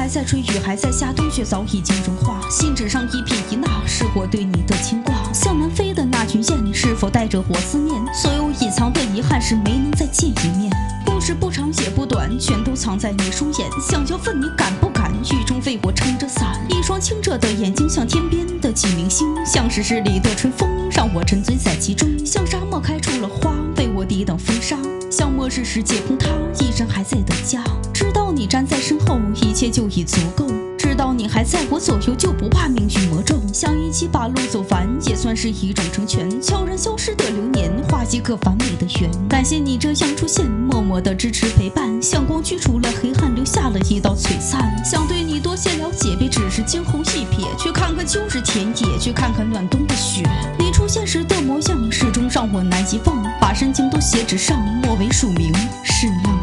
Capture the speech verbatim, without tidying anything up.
还在吹，雨还在下，冬雪早已经融化，信纸上一撇一捺，是我对你的牵挂。向南飞的那群雁，是否带着我思念？所有隐藏的遗憾，是没能再见一面。故事不长也不短，全都藏在你双眼。想要问你敢不敢，雨中为我撑着伞。一双清澈的眼睛，像天边的几明星，像是诗里的春风，让我沉醉在其中。像沙漠开出了花，为我抵挡风沙。像末日世界崩塌，一人还在的家。知道你站在身后，一切就已足够。知道你还在我左右，就不怕命运魔咒。想一起把路走完，也算是一种成全。悄然消失的流年，画一个完美的圆。感谢你这样出现，默默的支持陪伴。像光驱除了黑暗，留下了一道璀璨。想对你多些了解，别只是惊鸿一瞥。去看看秋日田野，去看看暖冬的雪。你出现时的模样，始终让我难遗忘。把深情都写纸上，墨为署名，是那。